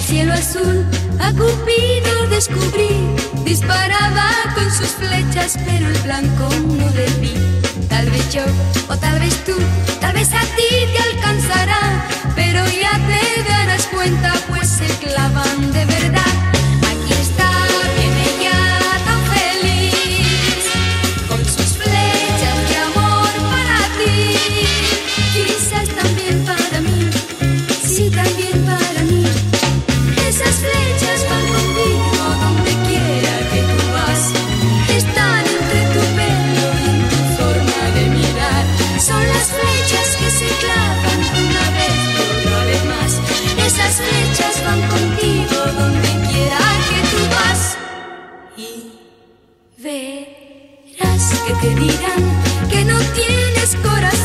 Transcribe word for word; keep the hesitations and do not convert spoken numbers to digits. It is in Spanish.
cielo azul a Cupido descubrí. Disparaba con sus flechas, pero el blanco no le vi. Tal vez yo, o tal vez tú, tal vez a ti te alcanzará, pero ya te darás cuenta, pues se clavan de verdad. Aquí está, viene ya tan feliz, con sus flechas de amor para ti. Quizás también para mí, sí, también para mí. Esas flechas van contigo donde quiera que tú vas. Están entre tu pelo y en tu forma de mirar. Son las flechas que se clavan una vez y otra vez más. Esas flechas van contigo donde quiera que tú vas. Y verás que te dirán que no tienes corazón.